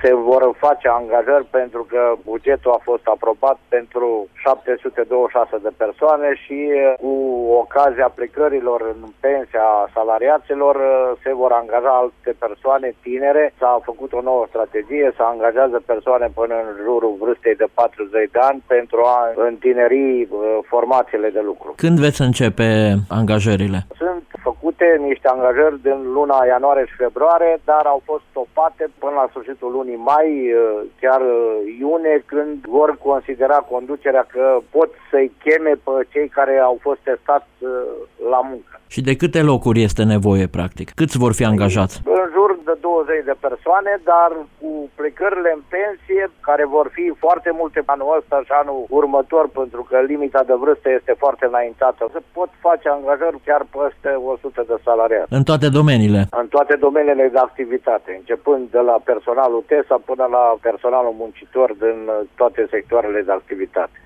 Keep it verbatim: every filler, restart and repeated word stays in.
Se vor face angajări pentru că bugetul a fost aprobat pentru șapte sute douăzeci și șase de persoane și cu ocazia plecărilor în pensia salariaților se vor angaja alte persoane tinere. S-a făcut o nouă strategie, se angajează persoane până în jurul vârstei de patruzeci de ani pentru a întineri formațiile de lucru. Când veți începe angajările? Sunt făcute niște angajări din luna ianuarie și februarie, dar au fost stopate până la sfârșitul lunii mai, chiar iunie, când vor considera conducerea că pot să-i cheme pe cei care au fost testați la muncă. Și de câte locuri este nevoie, practic? Câți vor fi angajați? În jur de douăzeci de persoane, dar cu plecările în pensie, care vor fi foarte multe anul ăsta și anul următor, pentru că limita de vârstă este foarte înaintată. Se pot face angajări chiar peste o sută de salariați. În toate domeniile? În toate domeniile de activitate, începând de la personalul TESA până la personalul muncitor din toate sectoarele de activitate.